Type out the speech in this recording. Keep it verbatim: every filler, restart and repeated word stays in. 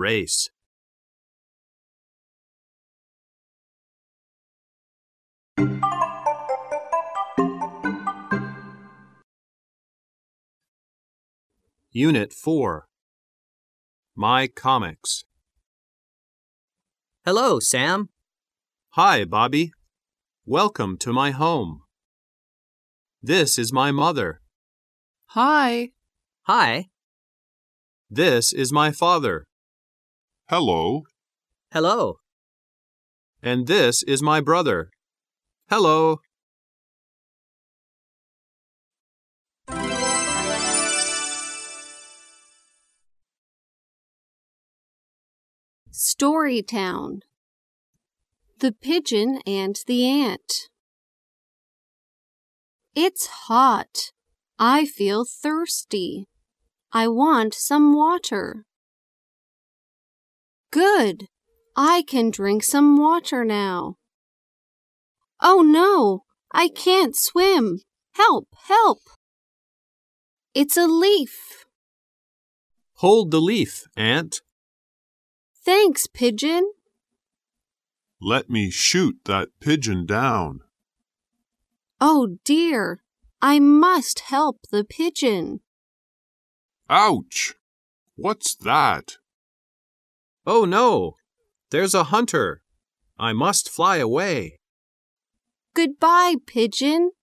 race. Unit four. My Comics. Hello, Sam. Hi, Bobby. Welcome to my home. This is my mother. Hi. Hi. This is my father. Hello. Hello. And this is my brother. Hello. Storytown. The Pigeon and the Ant. It's hot. I feel thirsty. I want some water. Good. I can drink some water now. Oh no, I can't swim. Help, help. It's a leaf. Hold the leaf, Ant. Thanks, Pigeon. Let me shoot that pigeon down. Oh dear, I must help the pigeon. Ouch! What's that? Oh no, there's a hunter. I must fly away. Goodbye, Pigeon.